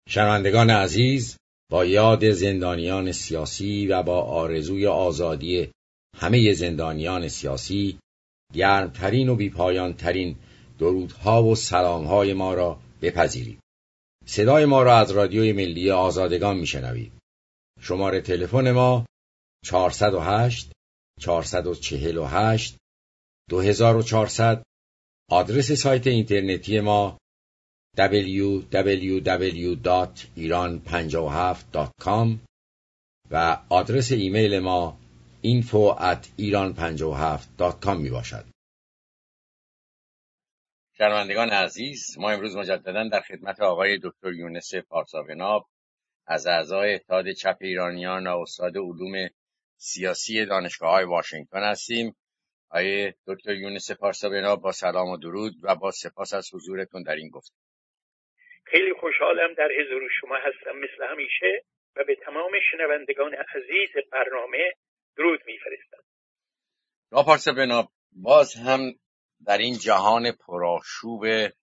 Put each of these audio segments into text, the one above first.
شنوندگان عزیز، با یاد زندانیان سیاسی و با آرزوی آزادی همه زندانیان سیاسی، گرمترین و بیپایانترین درودها و سلامهای ما را بپذیرید. صدای ما را از رادیوی ملی آزادگان میشنوید. شماره تلفن ما 408 448 2400. آدرس سایت اینترنتی ما www.iran57.com و آدرس ایمیل ما info@iran57.com می باشد. شنوندگان عزیز، ما امروز مجددا در خدمت آقای دکتر یونس پارسابناب از اعضای اتحاد چپ ایرانیان و استاد علوم سیاسی دانشگاه‌های واشنگتن هستیم. آقای دکتر یونس پارسابناب، با سلام و درود و با سپاس از حضورتون در این گفتگو. خیلی خوشحالم در حضور شما هستم مثل همیشه و به تمام شنوندگان عزیز برنامه درود میفرستم. آقای پارسابناب، باز هم در این جهان پرآشوب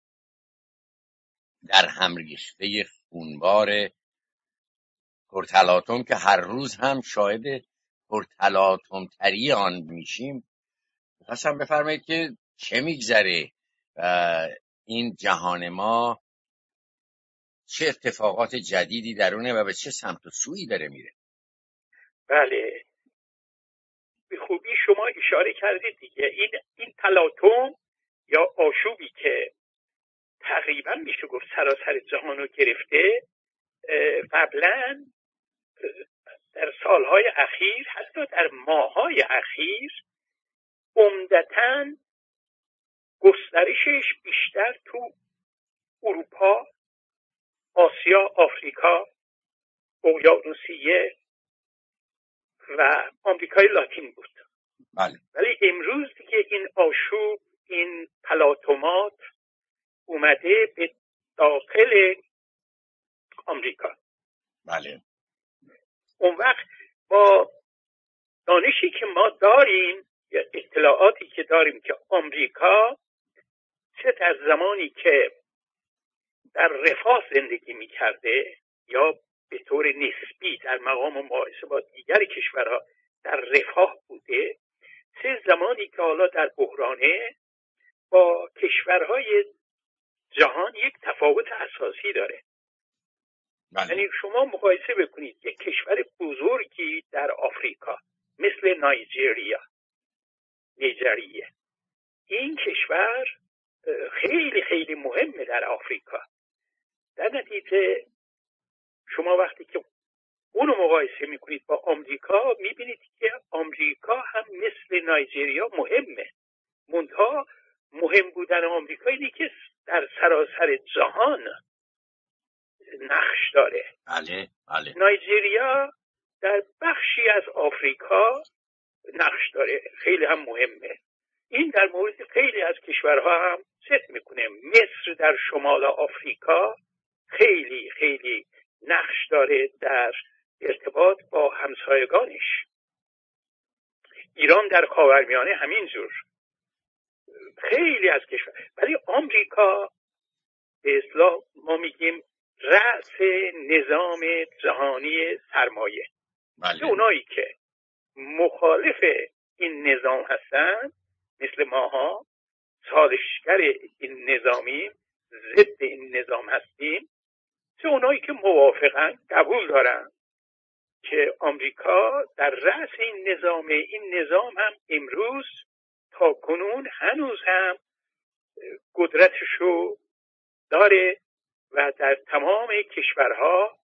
در هم ریخته خونبار پرتلاطم که هر روز هم شاهد پرتلاطم تری آن میشیم، خواستم بفرمایید که چه میگذره این جهان ما، چه اتفاقات جدیدی درونه و به چه سمت و سویی داره میره؟ بله، به خوبی شما اشاره کردید دیگه. این تلاطم یا آشوبی که تقریبا میشه گفت سراسر جهان رو گرفته، قبلا در سالهای اخیر، حتی در ماههای اخیر، عمدتاً گسترشش بیشتر تو اروپا، آسیا، آفریقا، اقیانوسیه و آمریکای لاتین بود. بله. ولی امروز دیگه این آشوب، این تلاطمات اومده به داخل آمریکا. بله. اون وقت با دانشی که ما داریم یا اطلاعاتی که داریم که آمریکا چه در زمانی که در رفاه زندگی می‌کرده یا به طور نسبی در مقام مقایسه با دیگر کشورها در رفاه بوده، چه زمانی که حالا در بحرانه، با کشورهای جهان یک تفاوت اساسی داره. یعنی شما مقایسه بکنید یک کشور بزرگی در آفریقا مثل نیجریه، این کشور خیلی خیلی مهمه در آفریقا. در نتیجه شما وقتی که اونو مقایسه میکنید با آمریکا، میبینید که آمریکا هم مثل نیجریه مهمه. منتها مهم بودن آمریکا اینه که در سراسر جهان نقش داره. بله. نیجریه در بخشی از آفریقا نقش داره، خیلی هم مهمه. این در مورد خیلی از کشورها هم صدق میکنه. مصر در شمال آفریقا خیلی خیلی نقش داره در ارتباط با همسایگانش. ایران در خاورمیانه همینجور، خیلی از کشور. ولی آمریکا به اصطلاح ما میگیم رأس نظام جهانی سرمایه. بله. اونایی که مخالف این نظام هستن مثل ماها، سازشگر این نظامیم، ضد این نظام هستیم، چه اونایی که موافقن، قبول دارن که آمریکا در رأس این نظامه. این نظام هم امروز تا کنون هنوز هم قدرتشو داره و در تمام کشورها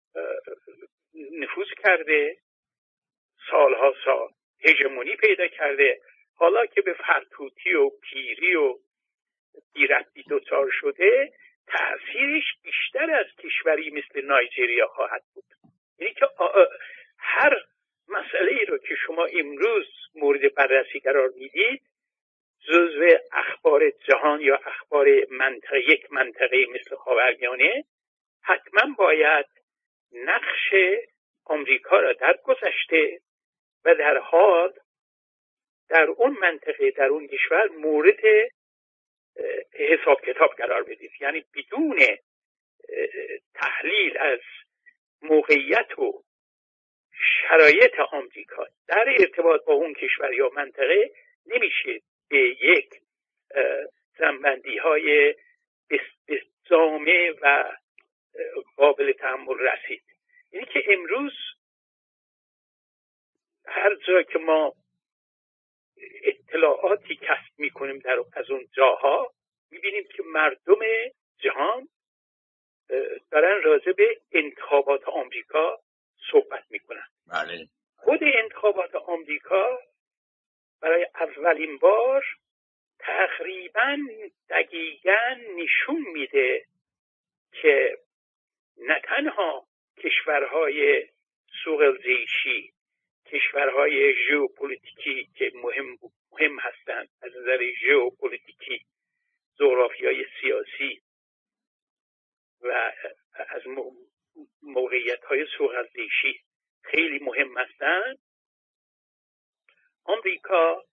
نفوذ کرده، سالها سال هژمونی پیدا کرده. حالا که به فرتوتی و پیری و بی‌ربطی دچار شده، تأثیرش بیشتر از کشوری مثل نیجریه خواهد بود. یعنی که هر مسئله رو که شما امروز مورد بررسی قرار میدید جزو اخبار جهان یا اخبار یک منطقه مثل خاورمیانه، حتما باید نقش آمریکا را در گذشته و در حال در اون منطقه، در اون کشور مورد حساب کتاب قرار بدید. یعنی بدون تحلیل از موقعیت و شرایط آمریکا در ارتباط با اون کشور یا منطقه نمیشه به یک جنبندی های جامع و قابل تحمل رسید. یعنی که امروز هر جا که ما اطلاعاتی کسب میکنیم از اون جاها میبینیم که مردم جهان دارن راجع به انتخابات آمریکا صحبت میکنن. بله. خود انتخابات آمریکا برای اولین بار تقریبا دقیقاً نشون میده که نه تنها کشورهای سوغلزیشی، کشورهای ژئوپلیتیکی که مهم هستند از نظر ژئوپلیتیکی، جغرافیای سیاسی و از موقعیت‌های سوغلزیشی خیلی مهم هستند، آمریکا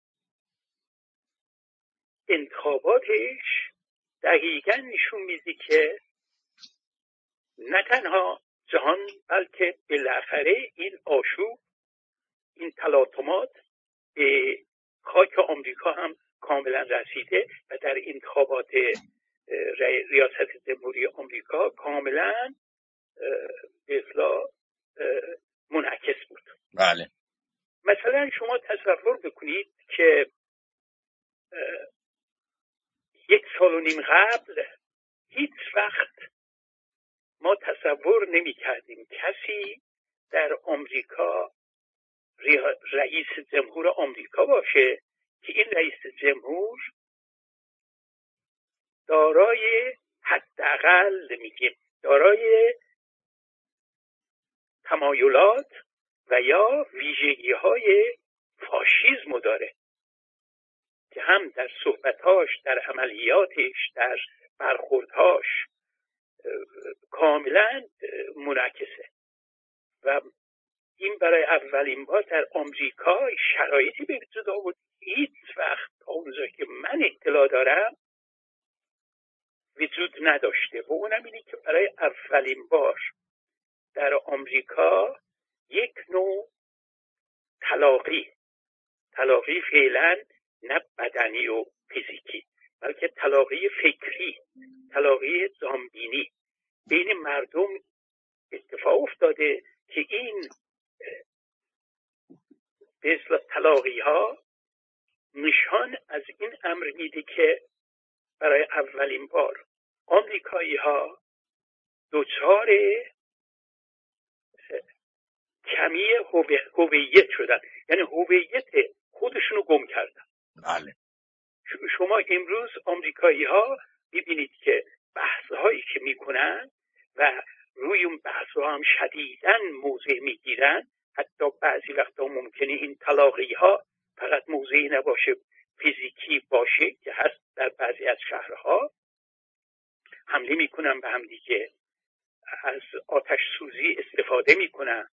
انتخاباتش دقیقاً نشون میده که نه تنها جهان بلکه بالاخره این آشوب، این تلاطمات به خاک آمریکا هم کاملا رسیده و در انتخابات ریاست جمهوری آمریکا کاملا به اصطلاح منعکس بود. بله. مثلا شما تصور بکنید که 1.5 سال قبل هیچ وقت ما تصور نمی کردیم کسی در آمریکا رئیس جمهور آمریکا باشه که این رئیس جمهور دارای حداقل میگیم دارای تمایلات و یا ویژگی‌های فاشیسم داره که هم در صحبتاش، در عملیاتش، در برخوردهاش کاملا منعکسه. و این برای اولین بار در آمریکا شرایطی به وجود آورد هیچ وقت تا اونجا که من اطلاع دارم وجود نداشته و اونم اینه که برای اولین بار در آمریکا یک نوع تلاقی فعلا نه بدنی و فیزیکی بلکه تلاقی فکری، تلاقی جانبینی بین مردم اتفاق افتاده که این به اصطلاح تلاقی ها نشان از این امر میده که برای اولین بار آمریکایی ها دچار کمی هویت شدن، یعنی هویت خودشونو گم کردن. بله. شما امروز آمریکایی ها ببینید که بحث هایی که میکنن و روی اون بحث ها هم شدیداً موضع میگیرن، حتی بعضی وقتا ممکنه این تلاقی ها فقط موضعی نباشه فیزیکی باشه که هست در بعضی از شهرها، حمله میکنن به هم دیگه، از آتش سوزی استفاده میکنن.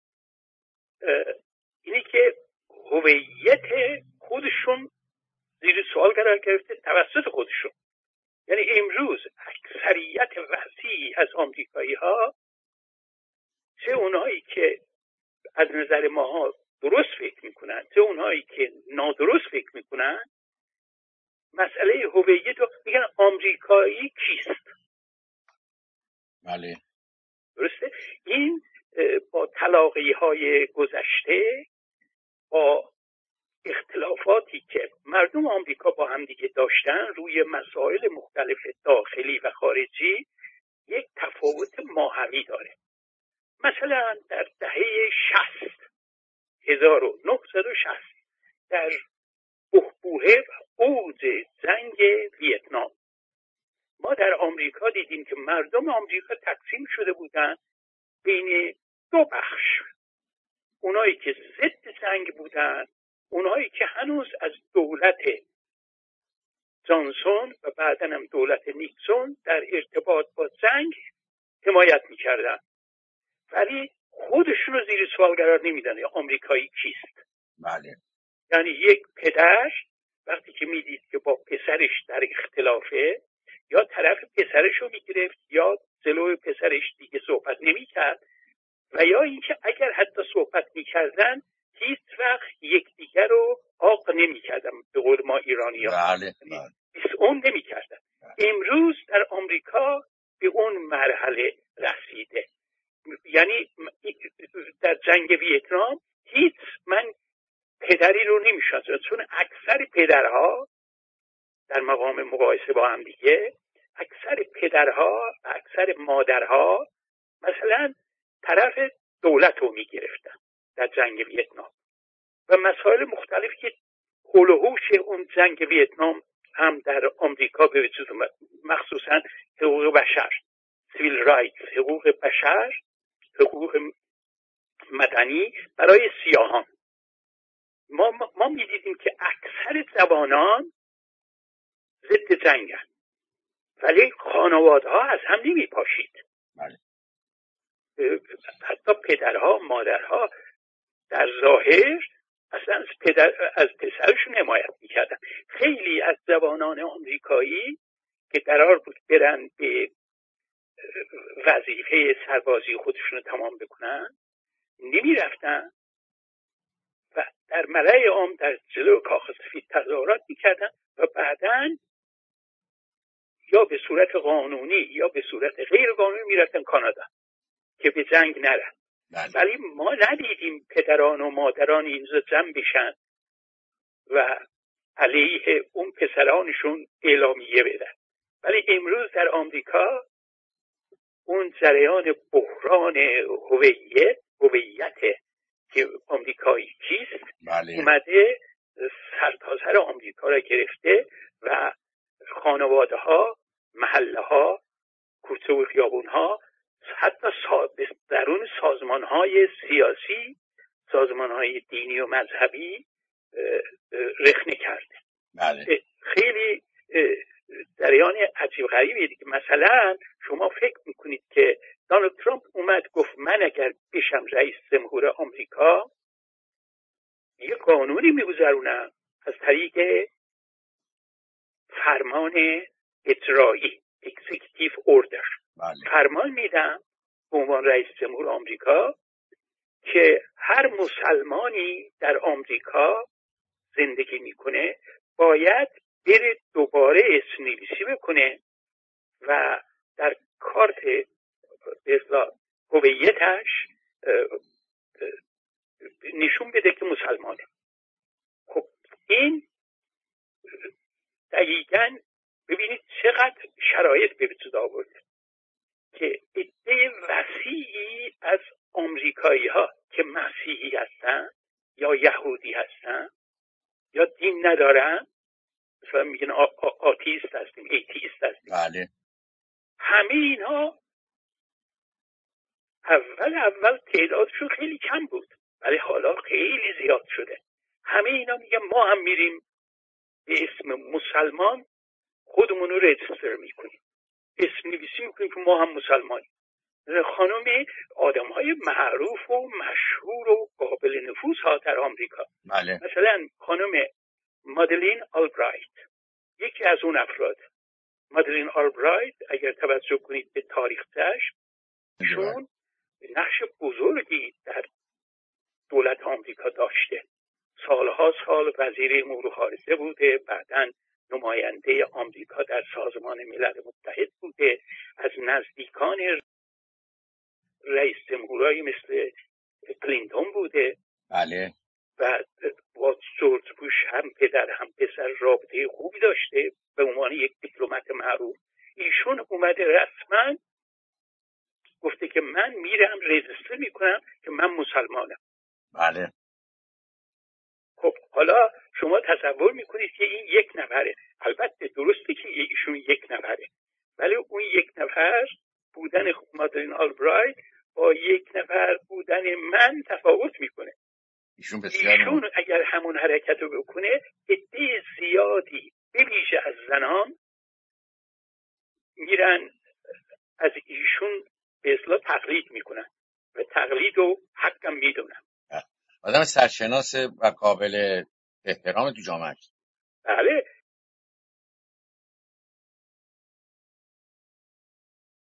اینی که هویت خودشون زیر سوال قرار گرفته توسط خودشون. یعنی امروز اکثریت وسیعی از آمریکایی ها، چه اونهایی که از نظر ماها درست فکر میکنن چه اونهایی که نادرست فکر میکنن، مسئله هویت رو میگن آمریکایی کیست. بله. درسته؟ این با تلاقی های گذشته، با اختلافاتی که مردم آمریکا با هم دیگه داشتن روی مسائل مختلف داخلی و خارجی، یک تفاوت ماهوی داره. مثلا در دهه 1960 در بحبوحه و اوج جنگ ویتنام، ما در آمریکا دیدیم که مردم آمریکا تقسیم شده بودن بین دو بخش. اونایی که ضد جنگ بودن، اونایی که هنوز از دولت جانسون و بعداً هم دولت نیکسون در ارتباط با جنگ حمایت می‌کردن، ولی خودشون رو زیر سوال قرار نمیدن یا آمریکایی کیست. بله. یعنی یک پدر وقتی که میدید که با پسرش در اختلافه، یا طرف پسرش رو میگرفت یا جلوی پسرش دیگه صحبت نمیکرد، و یا اینکه اگر حتی صحبت میکردن هیچ وقت یکدیگر رو عاق نمیکردن، به قول ما ایرانی‌ها اون نمیکردن. امروز در آمریکا به اون مرحله رسیده. یعنی در جنگ ویتنام من پدری رو نمیشناسم، چون اکثر پدرها در مقام مقایسه با هم دیگه، اکثر پدرها و اکثر مادرها مثلا طرف دولت رو میگرفتن در جنگ ویتنام و مسائل مختلفی که حول و حوش اون جنگ ویتنام هم در آمریکا به وجود اومد، مخصوصا حقوق بشر، سیویل رایتس، حقوق بشر، حقوق مدنی برای سیاهان. ما می‌دیدیم که اکثر جوانان ضد جنگن، ولی خانواده‌ها از هم نمی‌پاشید. حتی پدرها، مادرها در ظاهر اصلا از پسرشون حمایت می‌کردن. خیلی از جوانان آمریکایی که قرار بود برن به وظیفه سربازی خودشون رو تمام بکنن نمی‌رفتن و در ملأ عام در جلو کاخ سفید تظاهرات می‌کردن و بعداً یا به صورت قانونی یا به صورت غیر قانونی می‌رفتن کانادا که به جنگ نرن. ولی ما ندیدیم پدران و مادران اینجا جمع بشن و علیه اون پسرانشون اعلامیه بدن. ولی امروز در آمریکا اون جریان بحران هویت که آمریکایی کیست اومده سرتاسر آمریکا را گرفته و خانواده ها، محله ها، کوچه و خیابون ها، حتی درون سازمان های سیاسی، سازمان های دینی و مذهبی رخنه کرده. خیلی جریان عجیب غریبیه دیگه. مثلا شما فکر میکنید که دونالد ترامپ اومد گفت من اگر بشم رئیس جمهور آمریکا یه قانونی میگذرونم از طریق فرمان اجرایی executive order، فرمان میدم به عنوان رئیس جمهور آمریکا که هر مسلمانی در آمریکا زندگی میکنه باید بره دوباره اسم نویسی بکنه و در کارت هویتش نشون بده که مسلمانه. خب این دقیقاً ببینید چقدر شرایط به وجود آورده که عده وسیعی از آمریکایی ها که مسیحی هستن یا یهودی هستن یا دین ندارن، مثلا میگن آتیست هستیم، ایتیست هستیم، بله. همه اینها اول تعدادشون خیلی کم بود ولی حالا خیلی زیاد شده. همه اینا میگن ما هم میریم به اسم مسلمان خودمون رو رجیستر میکنیم، اسم نویسی میکنیم که ما هم مسلمانیم. خانم آدم‌های معروف و مشهور و قابل نفوذ ها در آمریکا، بله. مثلا خانم مادلین آلبرایت یکی از اون افراد. مادلین آلبرایت اگر توجه کنید به تاریخش، چون نقش بزرگی در دولت آمریکا داشته، سالها سال وزیر امور خارجه بوده، بعداً نماینده آمریکا در سازمان ملل متحد بوده، از نزدیکان رئیس جمهورایی مثل کلینتون بوده. بله. و با جورج بوش هم پدر هم پسر رابطه خوبی داشته به عنوان یک دیپلمات معروف. ایشون اومده رسما گفته که من میرم رجیستر میکنم که من مسلمانم. بله. خب حالا شما تصور میکنید که این یک نفره، البته درسته که ایشون یک نفره، ولی اون یک نفر بودن مادلین آلبرایت با یک نفر بودن من تفاوت میکنه. ایشون اگر همون حرکت رو بکنه عده زیادی به ویژه از زنان میرن از ایشون به اصطلاح تقلید میکنن و تقلید رو حقم میدونن. آدم سرشناس و قابل احترام تو جامعه. بله،